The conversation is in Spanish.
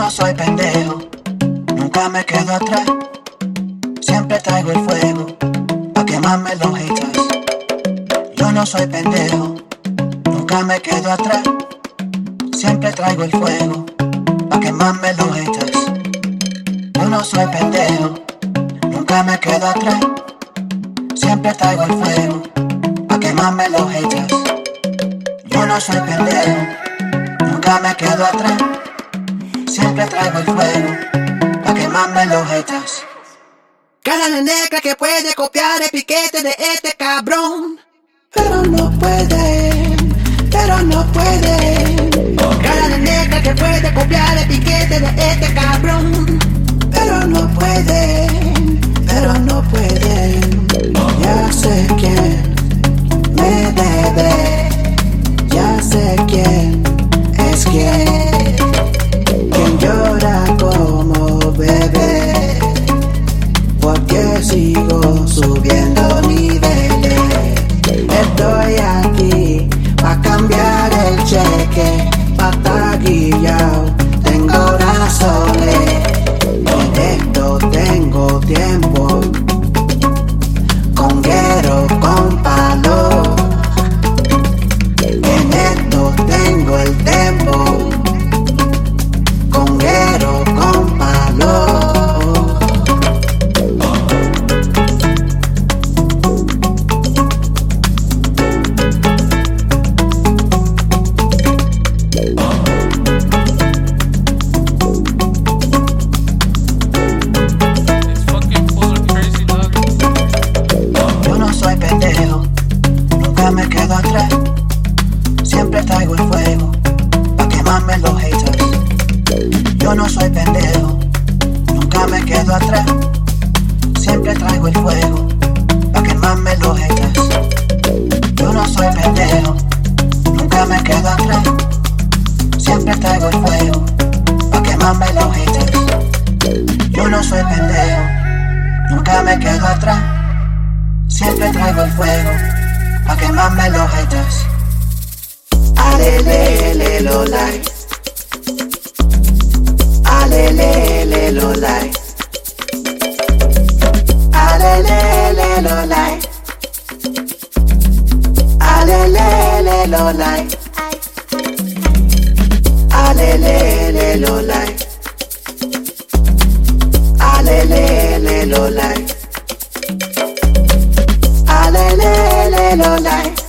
no soy pendejo, nunca me quedo atrás. Siempre traigo el fuego pa' quemarme los haters. Yo no soy pendejo, nunca me quedo atrás. Siempre traigo el fuego pa' quemarme los haters. Yo no soy pendejo, nunca me quedo atrás. Siempre traigo el fuego pa' quemarme los haters. Yo no soy pendejo, nunca me quedo atrás. Siempre traigo el fuego pa' quemarme los haters. Cara de negra que puede copiar el piquete de este cabrón, pero no puede, pero no puede. Cara de negra que puede copiar el piquete de este cabrón, pero no puede, pero no puede. Ya sé quién me debe, ya sé quién es quien llora como bebé, porque sigo subiendo niveles. Estoy aquí pa' cambiar el cheque, pa' estar guillao, tengo razones. En esto tengo tiempo, conguero con palo. En esto tengo el tempo, conguero con palo. Nunca me quedo atrás. Siempre traigo el fuego pa' quemarme los haters. Yo no soy pendejo, nunca me quedo atrás. Siempre traigo el fuego pa' quemarme los haters. Yo no soy pendejo, nunca me quedo atrás. Siempre traigo el fuego pa' quemarme los haters. Yo no soy pendejo, nunca me quedo atrás. Siempre traigo el fuego pa' quemarme los haters. Alelele lo like, alelele lo like, alelele lo like, alelele lo like, alelele lo like, alelele lo like, alelele lo like.